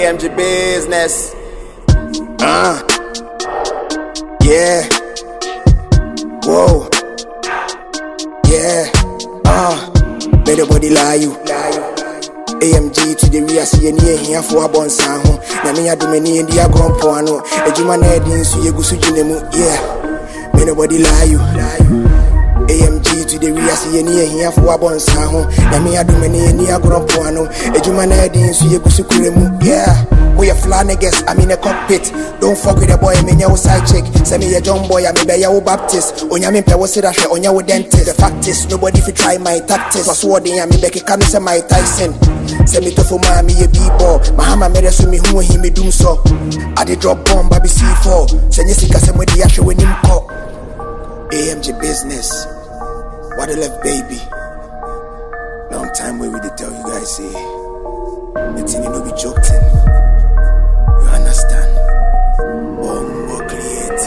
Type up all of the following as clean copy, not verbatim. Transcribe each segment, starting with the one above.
AMG business. Yeah. Whoa. Yeah. Let the body lie you. AMG to the rear, see any here for a bon sound. Namia do many in the agron poano. A Juma Nedin, so you go to Jinemu. Yeah. May nobody lie you. AMG to the rear, see any here for a bon sound. Namia do many in the agron poano. A Juma Nedin, so you go to Kuremu. Yeah. We are flying niggas, I'm in a cockpit. Don't fuck with the boy, I'm in your side chick. Send me a John boy, I'm a your Baptist. On your member, what's it? On your dentist. The fact is, nobody if you try my tactics. Was wording, I'm a Becky Cancer, my Tyson. Send me to for mommy, a b-ball. Mahama made us with me who he me doom so. I did drop bomb, baby C4. Send you sick as I'm with the actual winning call. AMG business. What a left, baby. Long time where we did tell you guys, say. The thing you know be joking. You understand? Bombo create.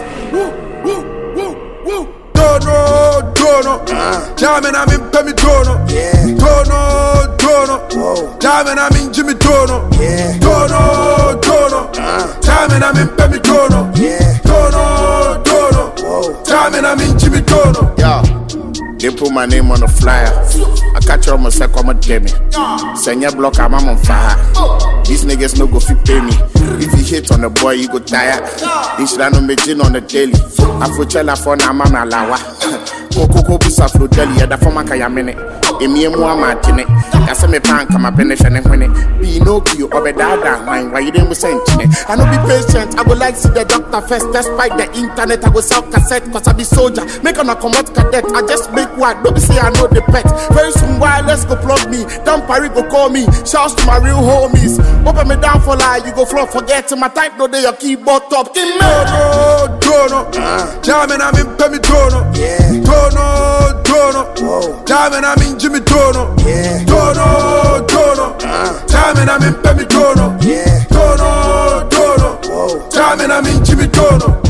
Dono. Jamming, I'm in Pemi Dono. Yeah. Dono. Whoa. Jamming, I'm in Jimmy Dono. Yeah. Dono. Jamming, I'm in Pemi Dono. Yeah. Dono. Whoa. Jamming, I'm in Jimmy Dono. Yo, they put my name on the flyer. I catch you on my second, I'm a demi. Send your block, I'm on fire. These niggas no go fit pay me. If you hit on the boy, you go tired. This random machine on the daily. Afrochella for na mama lawa. Coco busa flo deli, the former Kayamene. Emi Mua Martine. That's a me pan come up in and when it be no Q or bedada wine. Why you didn't send it? I no be patient. I go like see the doctor first. Despite the internet, I go sell cassette cause I be soldier. Make on a combat cadet. I just make one. Don't say I know the pet. Very soon, why let's go plug me. Damn Paris go call me. Shouts to my real homies. Open me down for lie. You go flop. Forget my type. No day your keyboard top. Dono. Jamming, I'm in Pemi Dono. Yeah. Dono. Whoa. Jamming, I'm in Jimmy Dono. Yeah. Dono. Jamming, I'm in Pemi Dono. Yeah. Dono. Whoa. Jamming, I'm in Jimmy Dono.